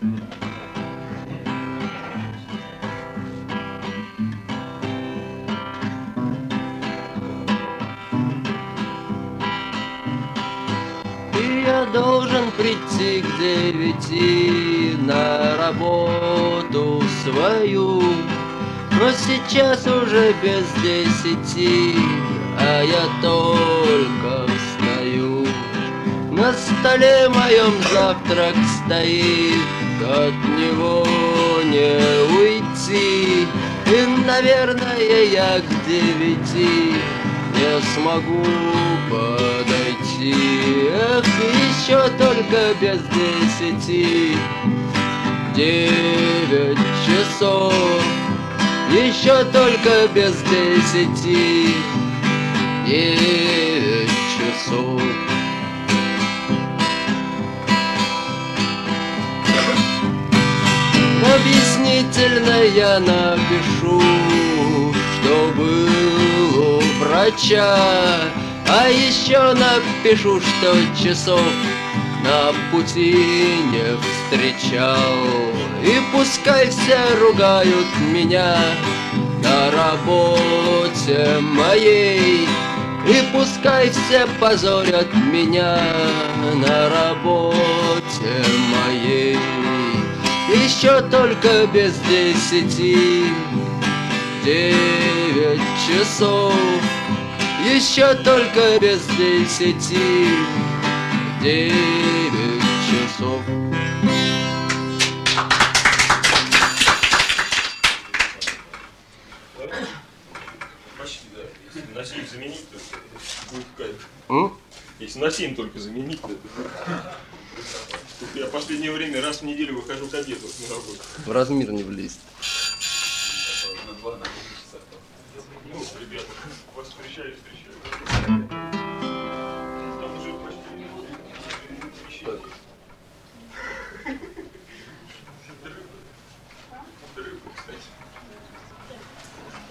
Я должен прийти к 9 на работу свою, но сейчас уже без 10, а я только встаю. На столе моем завтрак стоит, от него не уйти, и, наверное, я к 9 не смогу подойти. Эх, еще только без 10, 9 часов, еще только без 10, 9 часов. Объяснительно я напишу, что был у врача, а еще напишу, что часов на пути не встречал. И пускай все ругают меня на работе моей, и пускай все позорят меня на работе моей. Еще только без 10, 9 часов, еще только без 10, 9 часов. Почти, да. Если на 7 заменить, то будет кайф. Если на 7 только заменить, то я в последнее время раз в неделю выхожу к обеду на работу. В размер не влезет. Ну, ребята, вас встречаю.